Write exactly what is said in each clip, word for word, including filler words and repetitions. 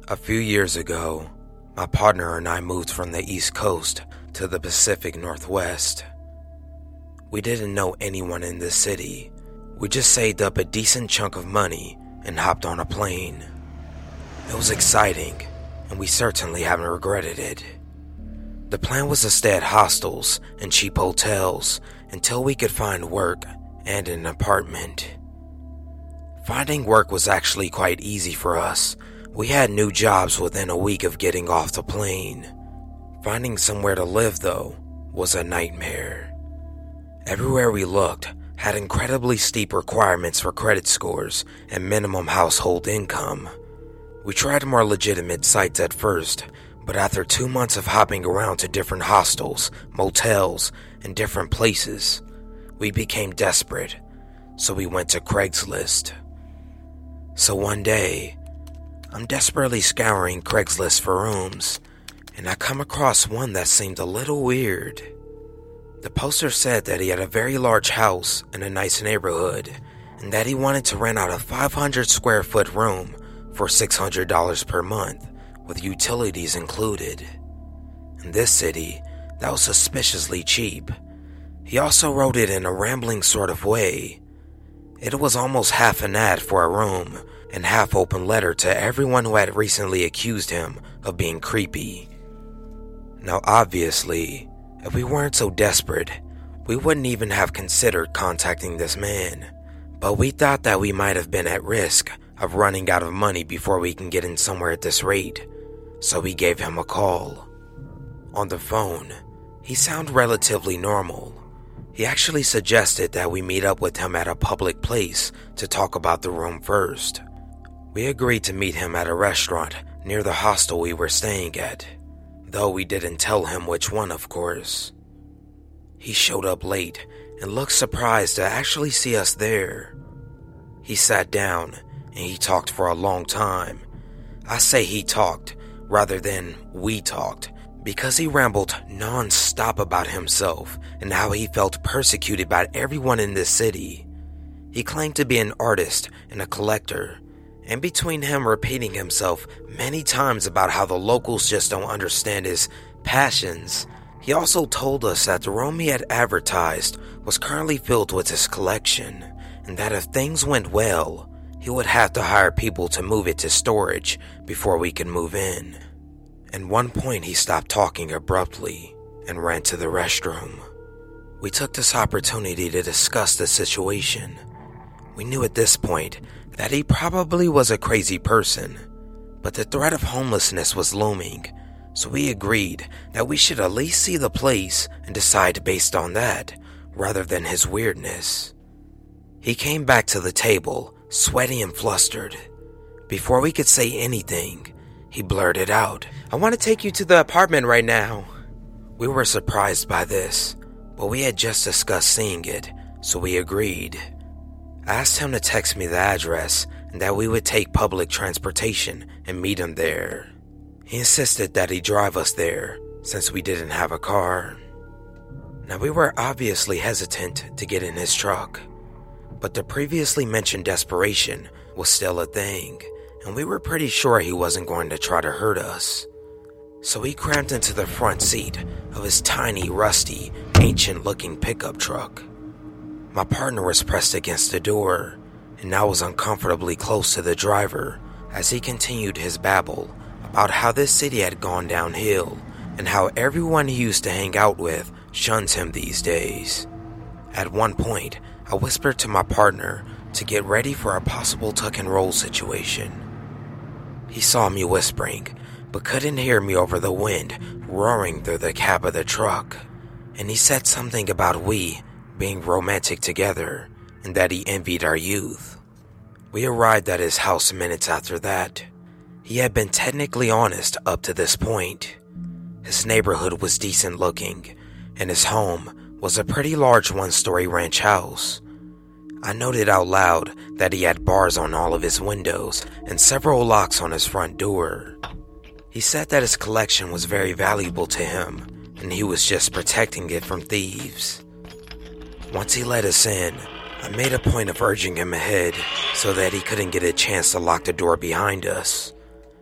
A few years ago, my partner and I moved from the East Coast to the Pacific Northwest. We didn't know anyone in this city. We just saved up a decent chunk of money and hopped on a plane. It was exciting, and we certainly haven't regretted it. The plan was to stay at hostels and cheap hotels until we could find work and an apartment. Finding work was actually quite easy for us. We had new jobs within a week of getting off the plane. Finding somewhere to live, though, was a nightmare. Everywhere we looked had incredibly steep requirements for credit scores and minimum household income. We tried more legitimate sites at first, but after two months of hopping around to different hostels, motels, and different places, we became desperate, so we went to Craigslist. So one day, I'm desperately scouring Craigslist for rooms, and I come across one that seemed a little weird. The poster said that he had a very large house in a nice neighborhood, and that he wanted to rent out a five hundred square foot room for six hundred dollars per month, with utilities included. In this city, that was suspiciously cheap. He also wrote it in a rambling sort of way. It was almost half an ad for a room, and half-open letter to everyone who had recently accused him of being creepy. Now obviously, if we weren't so desperate, we wouldn't even have considered contacting this man, but we thought that we might have been at risk of running out of money before we can get in somewhere at this rate, so we gave him a call. On the phone, he sounded relatively normal. He actually suggested that we meet up with him at a public place to talk about the room first. We agreed to meet him at a restaurant near the hostel we were staying at, though we didn't tell him which one, of course. He showed up late and looked surprised to actually see us there. He sat down and he talked for a long time. I say he talked rather than we talked, because he rambled non-stop about himself and how he felt persecuted by everyone in this city. He claimed to be an artist and a collector, and between him repeating himself many times about how the locals just don't understand his passions, he also told us that the room he had advertised was currently filled with his collection, and that if things went well, he would have to hire people to move it to storage before we could move in. At one point he stopped talking abruptly and ran to the restroom. We took this opportunity to discuss the situation. We knew at this point that he probably was a crazy person, but the threat of homelessness was looming, so we agreed that we should at least see the place and decide based on that, rather than his weirdness. He came back to the table, sweaty and flustered. Before we could say anything, he blurted out, "I want to take you to the apartment right now." We were surprised by this, but we had just discussed seeing it, so we agreed. I asked him to text me the address and that we would take public transportation and meet him there. He insisted that he drive us there since we didn't have a car. Now we were obviously hesitant to get in his truck, but the previously mentioned desperation was still a thing, and we were pretty sure he wasn't going to try to hurt us. So he crammed into the front seat of his tiny, rusty, ancient-looking pickup truck. My partner was pressed against the door, and I was uncomfortably close to the driver as he continued his babble about how this city had gone downhill and how everyone he used to hang out with shuns him these days. At one point, I whispered to my partner to get ready for a possible tuck and roll situation. He saw me whispering, but couldn't hear me over the wind roaring through the cab of the truck, and he said something about we being romantic together and that he envied our youth. We arrived at his house minutes after that. He had been technically honest up to this point. His neighborhood was decent looking, and his home was a pretty large one-story ranch house. I noted out loud that he had bars on all of his windows and several locks on his front door. He said that his collection was very valuable to him, and he was just protecting it from thieves. Once he let us in, I made a point of urging him ahead so that he couldn't get a chance to lock the door behind us.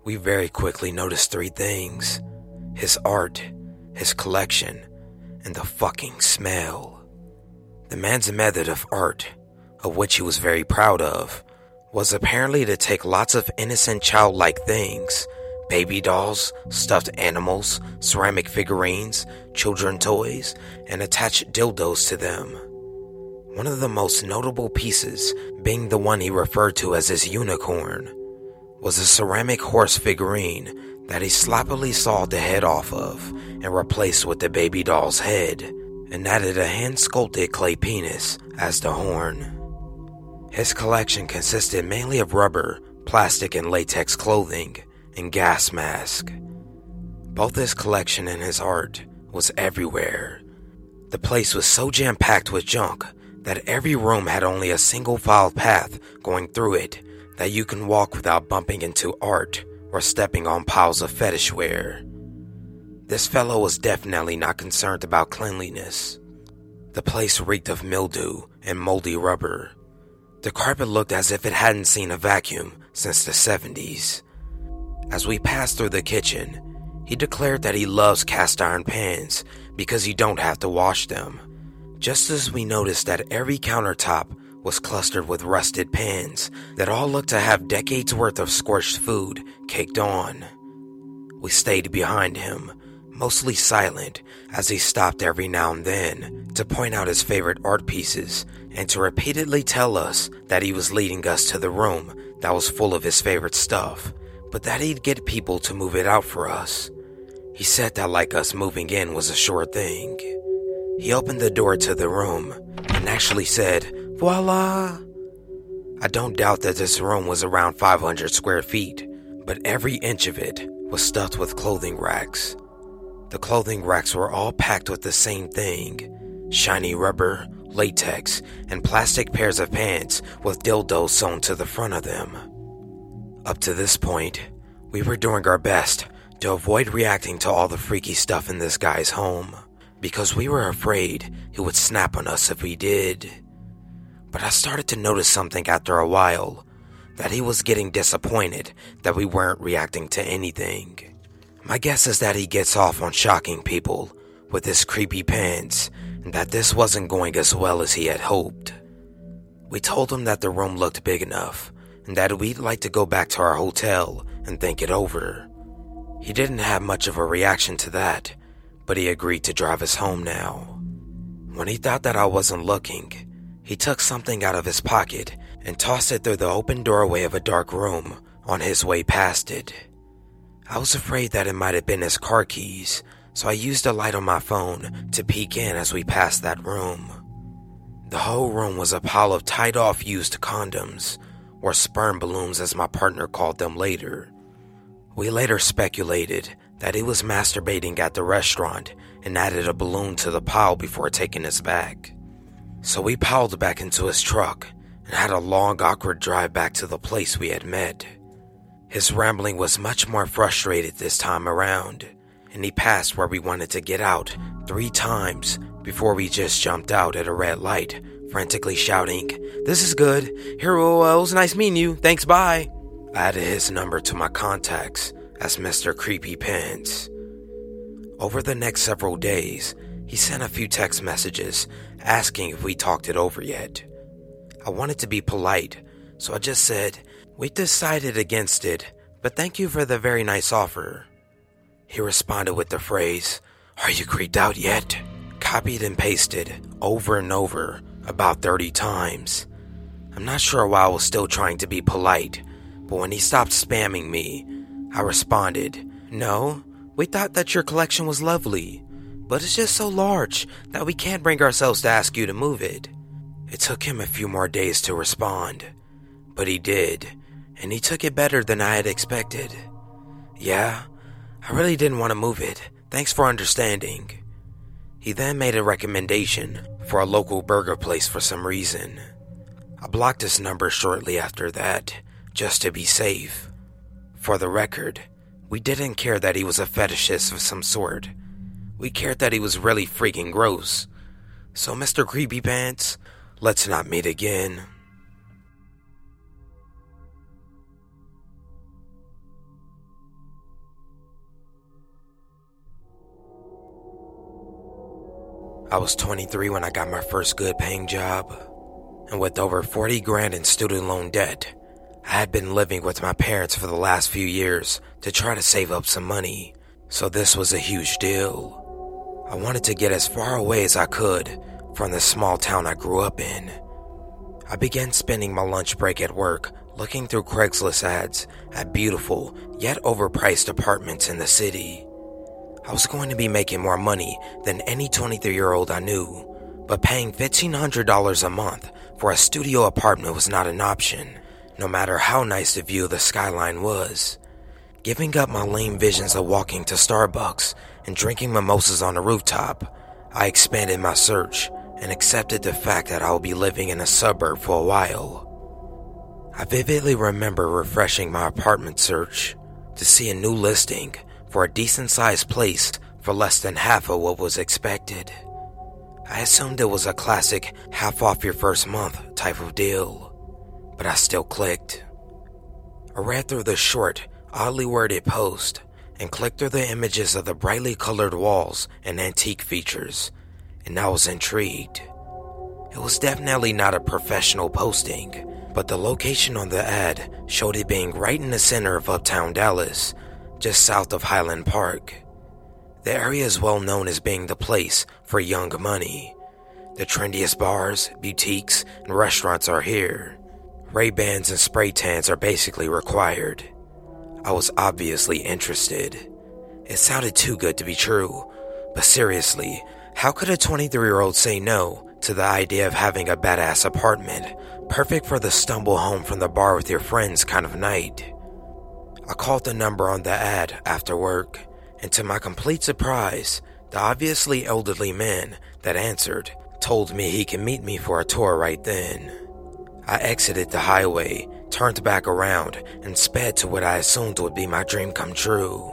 We very quickly noticed three things: his art, his collection, and the fucking smell. The man's method of art, of which he was very proud of, was apparently to take lots of innocent childlike things, baby dolls, stuffed animals, ceramic figurines, children toys, and attach dildos to them. One of the most notable pieces, being the one he referred to as his unicorn, was a ceramic horse figurine that he sloppily sawed the head off of and replaced with the baby doll's head, and added a hand-sculpted clay penis as the horn. His collection consisted mainly of rubber, plastic and latex clothing, and gas mask. Both his collection and his art was everywhere. The place was so jam-packed with junk that every room had only a single file path going through it that you can walk without bumping into art or stepping on piles of fetish wear. This fellow was definitely not concerned about cleanliness. The place reeked of mildew and moldy rubber. The carpet looked as if it hadn't seen a vacuum since the seventies. As we passed through the kitchen, he declared that he loves cast iron pans because you don't have to wash them, just as we noticed that every countertop was clustered with rusted pans that all looked to have decades worth of scorched food caked on. We stayed behind him, mostly silent, as he stopped every now and then to point out his favorite art pieces and to repeatedly tell us that he was leading us to the room that was full of his favorite stuff, but that he'd get people to move it out for us. He said that like us moving in was a sure thing. He opened the door to the room and actually said, "Voila!" I don't doubt that this room was around five hundred square feet, but every inch of it was stuffed with clothing racks. The clothing racks were all packed with the same thing: shiny rubber, latex, and plastic pairs of pants with dildos sewn to the front of them. Up to this point, we were doing our best to avoid reacting to all the freaky stuff in this guy's home, because we were afraid he would snap on us if we did. But I started to notice something after a while, that he was getting disappointed that we weren't reacting to anything. My guess is that he gets off on shocking people with his creepy pants, and that this wasn't going as well as he had hoped. We told him that the room looked big enough, and that we'd like to go back to our hotel and think it over. He didn't have much of a reaction to that, but he agreed to drive us home now. When he thought that I wasn't looking, he took something out of his pocket and tossed it through the open doorway of a dark room on his way past it. I was afraid that it might have been his car keys, so I used a light on my phone to peek in as we passed that room. The whole room was a pile of tied-off used condoms, or sperm balloons as my partner called them later. We later speculated that he was masturbating at the restaurant and added a balloon to the pile before taking us back. So we piled back into his truck and had a long, awkward drive back to the place we had met. His rambling was much more frustrated this time around, and he passed where we wanted to get out three times before we just jumped out at a red light, frantically shouting, "This is good. Here, well, it was nice meeting you. Thanks, bye." I added his number to my contacts as Mister Creepy Pants. Over the next several days, he sent a few text messages asking if we talked it over yet. I wanted to be polite, so I just said, "We decided against it, but thank you for the very nice offer." He responded with the phrase, "Are you creeped out yet?" Copied and pasted over and over about thirty times. I'm not sure why I was still trying to be polite, but when he stopped spamming me, I responded, "No, we thought that your collection was lovely, but it's just so large that we can't bring ourselves to ask you to move it." It took him a few more days to respond, but he did, and he took it better than I had expected. "Yeah, I really didn't want to move it. Thanks for understanding." He then made a recommendation for a local burger place for some reason. I blocked his number shortly after that, just to be safe. For the record, we didn't care that he was a fetishist of some sort. We cared that he was really freaking gross. So Mister Creepy Pants, let's not meet again. I was twenty-three when I got my first good paying job, and with over forty grand in student loan debt, I had been living with my parents for the last few years to try to save up some money, so this was a huge deal. I wanted to get as far away as I could from the small town I grew up in. I began spending my lunch break at work looking through Craigslist ads at beautiful yet overpriced apartments in the city. I was going to be making more money than any twenty-three-year-old I knew, but paying fifteen hundred dollars a month for a studio apartment was not an option, no matter how nice the view of the skyline was. Giving up my lame visions of walking to Starbucks and drinking mimosas on the rooftop, I expanded my search and accepted the fact that I would be living in a suburb for a while. I vividly remember refreshing my apartment search to see a new listing for a decent-sized place for less than half of what was expected. I assumed it was a classic half off your first month type of deal, but I still clicked. I read through the short, oddly worded post and clicked through the images of the brightly colored walls and antique features, and I was intrigued. It was definitely not a professional posting, but the location on the ad showed it being right in the center of uptown Dallas, just south of Highland Park. The area is well known as being the place for young money. The trendiest bars, boutiques, and restaurants are here. Ray-Bans and spray tans are basically required. I was obviously interested. It sounded too good to be true, but seriously, how could a twenty-three-year-old say no to the idea of having a badass apartment, perfect for the stumble home from the bar with your friends kind of night? I called the number on the ad after work, and to my complete surprise, the obviously elderly man that answered told me he can meet me for a tour right then. I exited the highway, turned back around, and sped to what I assumed would be my dream come true.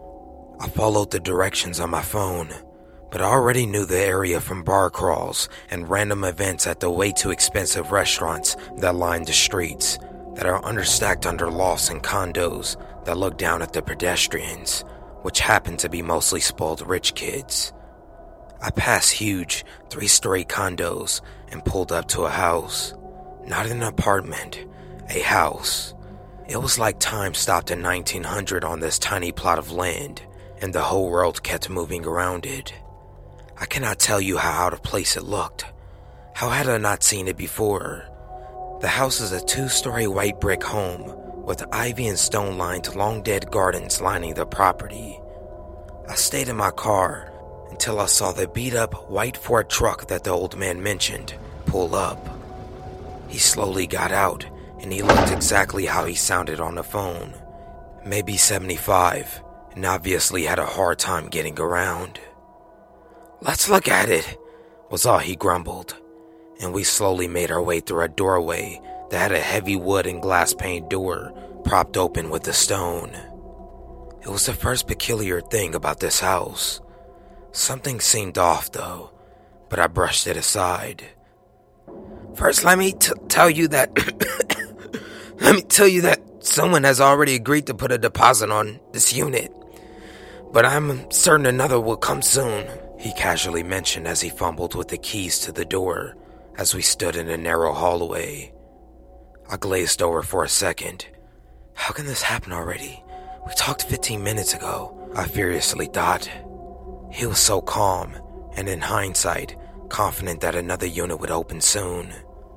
I followed the directions on my phone, but I already knew the area from bar crawls and random events at the way too expensive restaurants that lined the streets, that are understacked under lofts and condos that look down at the pedestrians, which happen to be mostly spoiled rich kids. I passed huge, three-story condos and pulled up to a house. Not an apartment, a house. It was like time stopped in nineteen hundred on this tiny plot of land, and the whole world kept moving around it. I cannot tell you how out of place it looked. How had I not seen it before? The house is a two-story white brick home with ivy and stone-lined long-dead gardens lining the property. I stayed in my car until I saw the beat-up white Ford truck that the old man mentioned pull up. He slowly got out, and he looked exactly how he sounded on the phone. Maybe seventy-five, and obviously had a hard time getting around. "Let's look at it," was all he grumbled, and we slowly made our way through a doorway that had a heavy wood and glass pane door propped open with a stone. It was the first peculiar thing about this house. Something seemed off though, but I brushed it aside. "First, let me t- tell you that let me tell you that someone has already agreed to put a deposit on this unit, but I'm certain another will come soon," he casually mentioned as he fumbled with the keys to the door as we stood in a narrow hallway. I glazed over for a second. How can this happen already? We talked fifteen minutes ago, I furiously thought. He was so calm, and in hindsight, confident that another unit would open soon.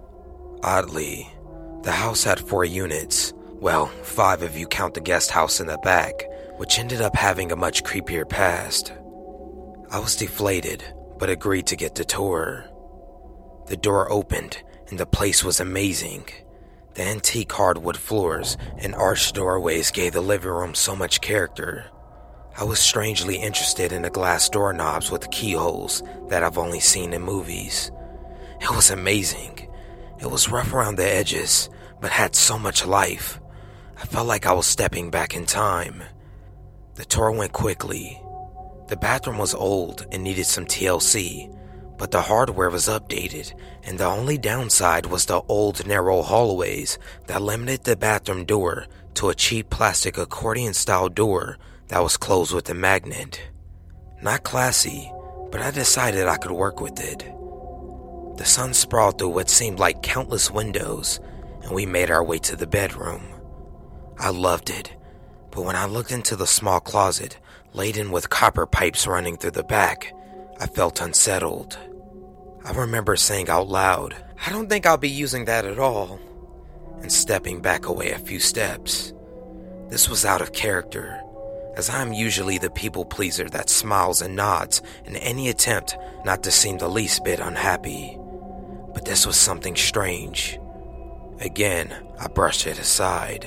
Oddly, the house had four units, well, five if you count the guest house in the back, which ended up having a much creepier past. I was deflated, but agreed to get the tour. The door opened, and the place was amazing. The antique hardwood floors and arched doorways gave the living room so much character. I was strangely interested in the glass doorknobs with keyholes that I've only seen in movies. It was amazing. It was rough around the edges, but had so much life. I felt like I was stepping back in time. The tour went quickly. The bathroom was old and needed some T L C, but the hardware was updated, and the only downside was the old narrow hallways that limited the bathroom door to a cheap plastic accordion-style door that was closed with a magnet. Not classy, but I decided I could work with it. The sun sprawled through what seemed like countless windows, and we made our way to the bedroom. I loved it, but when I looked into the small closet, laden with copper pipes running through the back, I felt unsettled. I remember saying out loud, "I don't think I'll be using that at all," and stepping back away a few steps. This was out of character, as I am usually the people pleaser that smiles and nods in any attempt not to seem the least bit unhappy. But this was something strange. Again, I brushed it aside.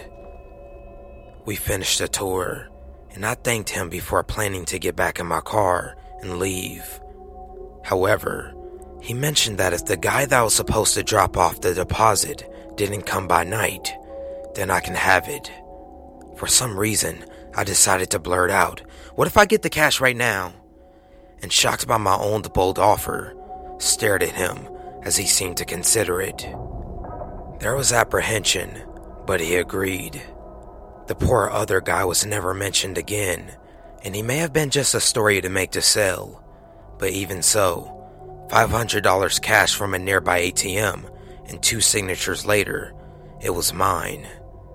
We finished the tour, and I thanked him before planning to get back in my car and leave. However, he mentioned that if the guy that was supposed to drop off the deposit didn't come by night, then I can have it. For some reason, I decided to blurt out, "What if I get the cash right now?" And shocked by my own bold offer, stared at him as he seemed to consider it. There was apprehension, but he agreed. The poor other guy was never mentioned again, and he may have been just a story to make to sell, but even so, five hundred dollars cash from a nearby A T M, and two signatures later, it was mine.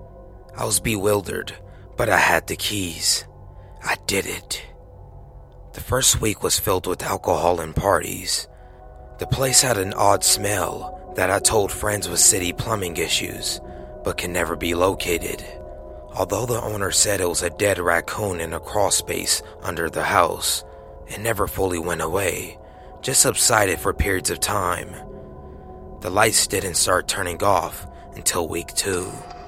I was bewildered, but I had the keys. I did it. The first week was filled with alcohol and parties. The place had an odd smell that I told friends was city plumbing issues, but can never be located. Although the owner said it was a dead raccoon in a crawl space under the house, it never fully went away, just subsided for periods of time. The lights didn't start turning off until week two.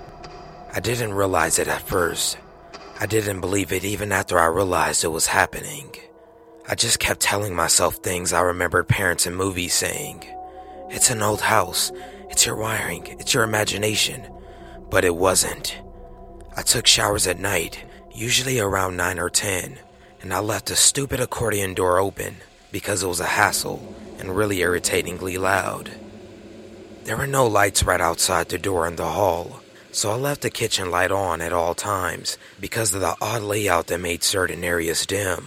I didn't realize it at first. I didn't believe it even after I realized it was happening. I just kept telling myself things I remembered parents in movies saying. It's an old house, it's your wiring, it's your imagination. But it wasn't. I took showers at night, usually around nine or ten, and I left the stupid accordion door open because it was a hassle and really irritatingly loud. There were no lights right outside the door in the hall, so I left the kitchen light on at all times because of the odd layout that made certain areas dim.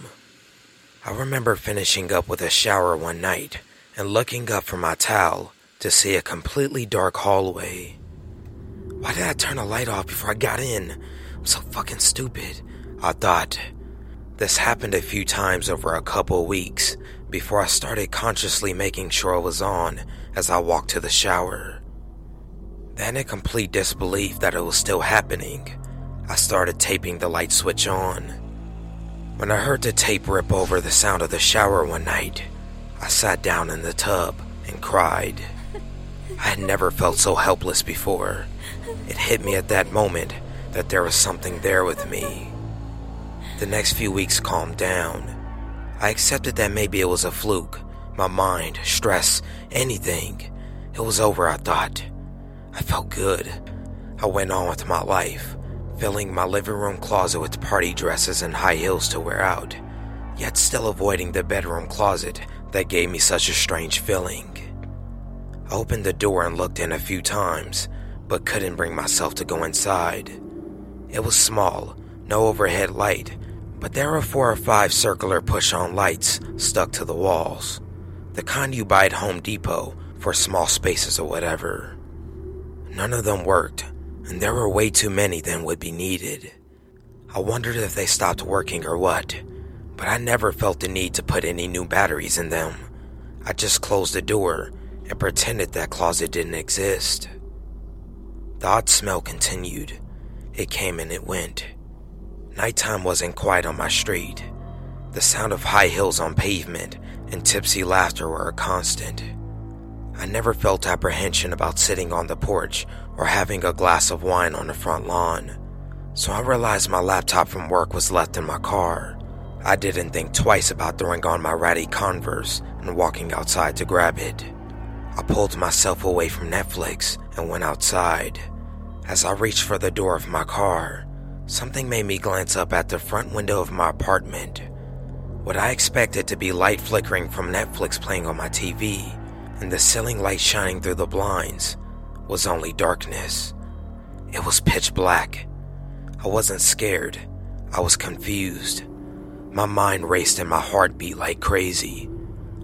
I remember finishing up with a shower one night and looking up from my towel to see a completely dark hallway. Why did I turn the light off before I got in? I'm so fucking stupid, I thought. This happened a few times over a couple weeks before I started consciously making sure it was on as I walked to the shower. Then, in complete disbelief that it was still happening, I started taping the light switch on. When I heard the tape rip over the sound of the shower one night, I sat down in the tub and cried. I had never felt so helpless before. It hit me at that moment that there was something there with me. The next few weeks calmed down. I accepted that maybe it was a fluke, my mind, stress, anything. It was over, I thought. I felt good. I went on with my life, filling my living room closet with party dresses and high heels to wear out, yet still avoiding the bedroom closet that gave me such a strange feeling. I opened the door and looked in a few times, but couldn't bring myself to go inside. It was small, no overhead light, but there were four or five circular push-on lights stuck to the walls, the kind you buy at Home Depot for small spaces or whatever. None of them worked, and there were way too many than would be needed. I wondered if they stopped working or what, but I never felt the need to put any new batteries in them. I just closed the door and pretended that closet didn't exist. The odd smell continued. It came and it went. Nighttime wasn't quiet on my street. The sound of high heels on pavement and tipsy laughter were a constant. I never felt apprehension about sitting on the porch or having a glass of wine on the front lawn, so I realized my laptop from work was left in my car. I didn't think twice about throwing on my ratty Converse and walking outside to grab it. I pulled myself away from Netflix and went outside. As I reached for the door of my car, something made me glance up at the front window of my apartment. What I expected to be light flickering from Netflix playing on my T V and the ceiling light shining through the blinds was only darkness. It was pitch black. I wasn't scared. I was confused. My mind raced and my heart beat like crazy.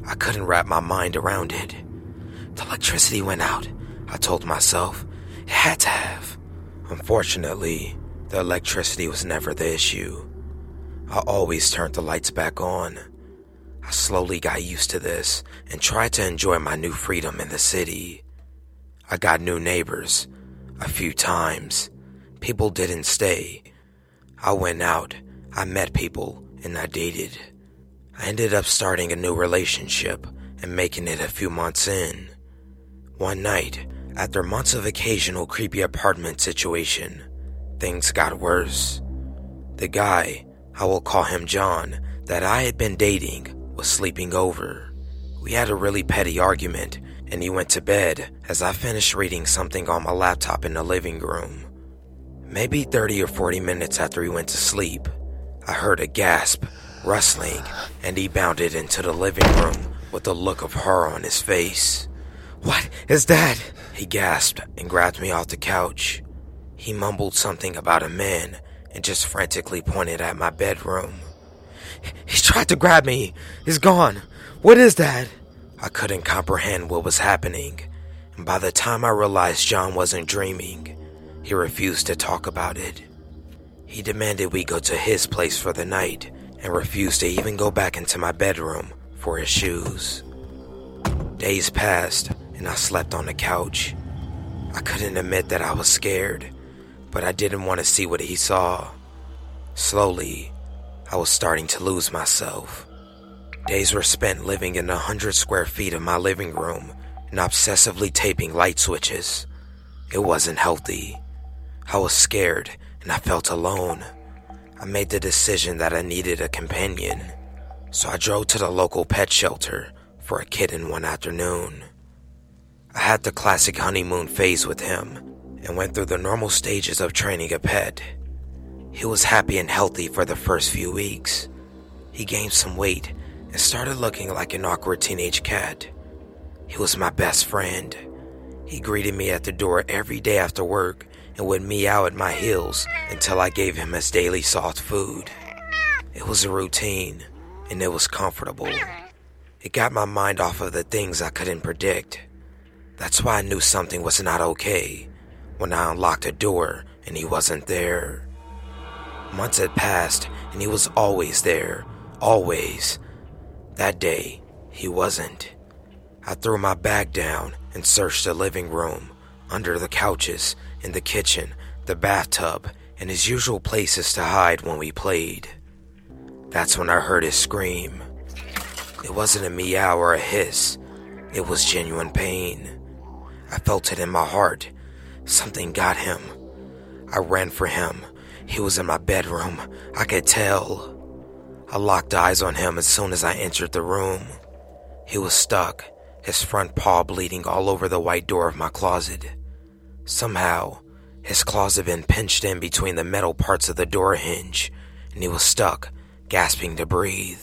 I couldn't wrap my mind around it. The electricity went out, I told myself. It had to have. Unfortunately, the electricity was never the issue. I always turned the lights back on. I slowly got used to this and tried to enjoy my new freedom in the city. I got new neighbors, a few times. People didn't stay. I went out, I met people, and I dated. I ended up starting a new relationship and making it a few months in. One night, after months of occasional creepy apartment situation, things got worse. The guy, I will call him John, that I had been dating was sleeping over. We had a really petty argument, and he went to bed as I finished reading something on my laptop in the living room. Maybe thirty or forty minutes after he went to sleep, I heard a gasp, rustling, and he bounded into the living room with a look of horror on his face. "What is that?" he gasped and grabbed me off the couch. He mumbled something about a man and just frantically pointed at my bedroom. "He tried to grab me. He's gone. What is that?" I couldn't comprehend what was happening, and by the time I realized John wasn't dreaming, he refused to talk about it. He demanded we go to his place for the night and refused to even go back into my bedroom for his shoes. Days passed and I slept on the couch. I couldn't admit that I was scared, but I didn't want to see what he saw. Slowly, I was starting to lose myself. Days were spent living in a hundred square feet of my living room and obsessively taping light switches. It wasn't healthy. I was scared and I felt alone. I made the decision that I needed a companion, so I drove to the local pet shelter for a kitten one afternoon. I had the classic honeymoon phase with him and went through the normal stages of training a pet. He was happy and healthy for the first few weeks. He gained some weight and started looking like an awkward teenage cat. He was my best friend. He greeted me at the door every day after work and would meow at my heels until I gave him his daily soft food. It was a routine, and it was comfortable. It got my mind off of the things I couldn't predict. That's why I knew something was not okay when I unlocked a door and he wasn't there. Months had passed and he was always there, always. That day, he wasn't. I threw my bag down and searched the living room, under the couches, in the kitchen, the bathtub, and his usual places to hide when we played. That's when I heard his scream. It wasn't a meow or a hiss. It was genuine pain. I felt it in my heart. Something got him. I ran for him. He was in my bedroom. I could tell. I locked eyes on him as soon as I entered the room. He was stuck, his front paw bleeding all over the white door of my closet. Somehow, his claws had been pinched in between the metal parts of the door hinge, and he was stuck, gasping to breathe.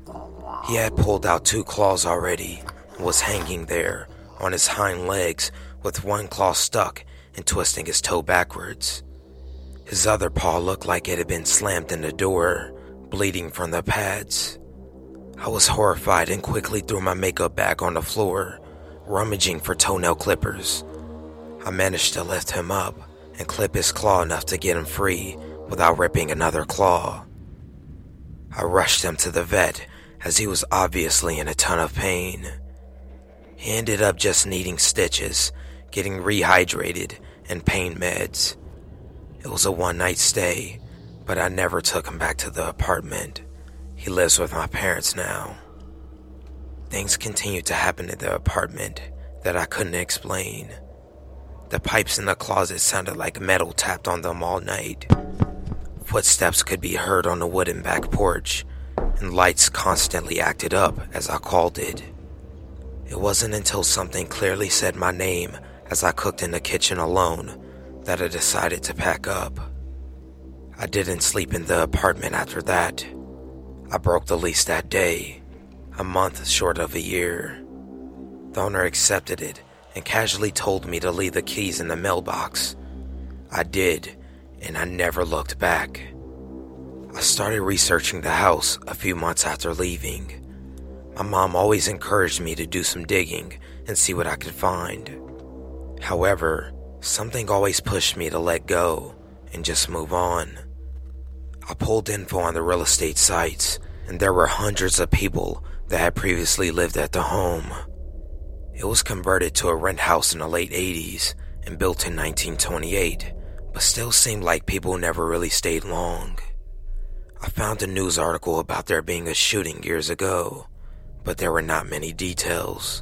He had pulled out two claws already and was hanging there on his hind legs with one claw stuck and twisting his toe backwards. His other paw looked like it had been slammed in the door, bleeding from the pads. I was horrified and quickly threw my makeup bag on the floor, rummaging for toenail clippers. I managed to lift him up and clip his claw enough to get him free without ripping another claw. I rushed him to the vet as he was obviously in a ton of pain. He ended up just needing stitches, getting rehydrated, and pain meds. It was a one-night stay, but I never took him back to the apartment. He lives with my parents now. Things continued to happen in the apartment that I couldn't explain. The pipes in the closet sounded like metal tapped on them all night. Footsteps could be heard on the wooden back porch, and lights constantly acted up as I called it. It wasn't until something clearly said my name as I cooked in the kitchen alone that I decided to pack up. I didn't sleep in the apartment after that. I broke the lease that day, a month short of a year. The owner accepted it and casually told me to leave the keys in the mailbox. I did, and I never looked back. I started researching the house a few months after leaving. My mom always encouraged me to do some digging and see what I could find. However, something always pushed me to let go and just move on. I pulled info on the real estate sites, and there were hundreds of people that had previously lived at the home. It was converted to a rent house in the late eighties and built in nineteen twenty-eight, but still seemed like people never really stayed long. I found a news article about there being a shooting years ago, but there were not many details.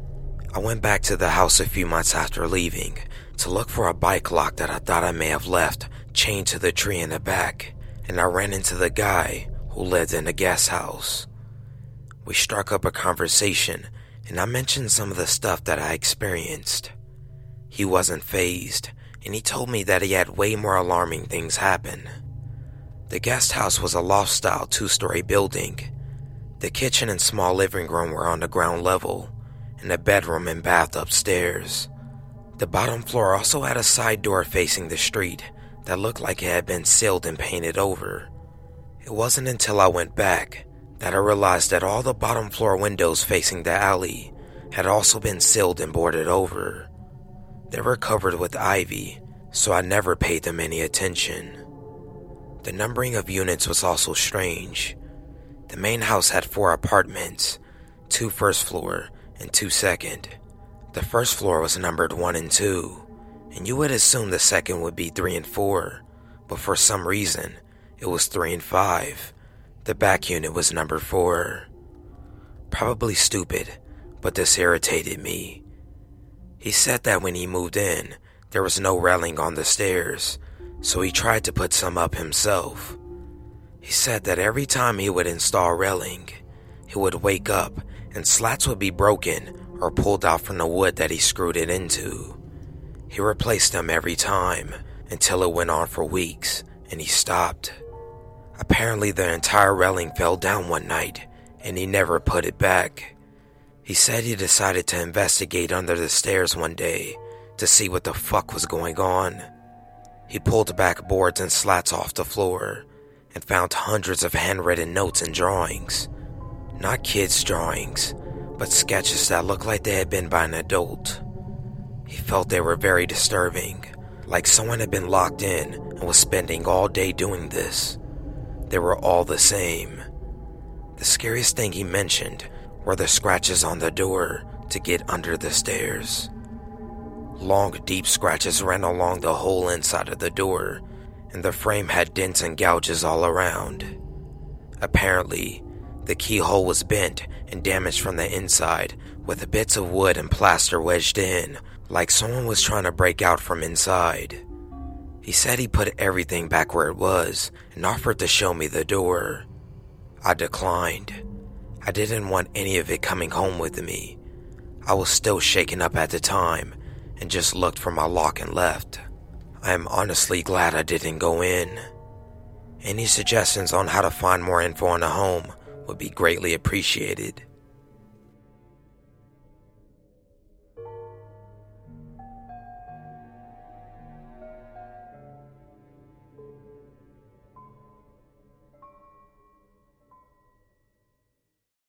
I went back to the house a few months after leaving to look for a bike lock that I thought I may have left chained to the tree in the back, and I ran into the guy who lived in the guest house. We struck up a conversation, and I mentioned some of the stuff that I experienced. He wasn't fazed, and he told me that he had way more alarming things happen. The guest house was a loft-style two-story building. The kitchen and small living room were on the ground level, and the bedroom and bath upstairs. The bottom floor also had a side door facing the street that looked like it had been sealed and painted over. It wasn't until I went back that I realized that all the bottom floor windows facing the alley had also been sealed and boarded over. They were covered with ivy, so I never paid them any attention. The numbering of units was also strange. The main house had four apartments, two first floor and two second. The first floor was numbered one and two, and you would assume the second would be three and four, but for some reason, it was three and five. The back unit was number four. Probably stupid, but this irritated me. He said that when he moved in, there was no railing on the stairs, so he tried to put some up himself. He said that every time he would install railing, he would wake up and slats would be broken or pulled out from the wood that he screwed it into. He replaced them every time until it went on for weeks and he stopped. Apparently the entire railing fell down one night and he never put it back. He said he decided to investigate under the stairs one day to see what the fuck was going on. He pulled back boards and slats off the floor and found hundreds of handwritten notes and drawings. Not kids' drawings, but sketches that looked like they had been by an adult. He felt they were very disturbing, like someone had been locked in and was spending all day doing this. They were all the same. The scariest thing he mentioned were the scratches on the door to get under the stairs. Long, deep scratches ran along the whole inside of the door, and the frame had dents and gouges all around. Apparently, the keyhole was bent and damaged from the inside, with bits of wood and plaster wedged in, like someone was trying to break out from inside. He said he put everything back where it was and offered to show me the door. I declined. I didn't want any of it coming home with me. I was still shaken up at the time and just looked for my lock and left. I am honestly glad I didn't go in. Any suggestions on how to find more info on the home would be greatly appreciated.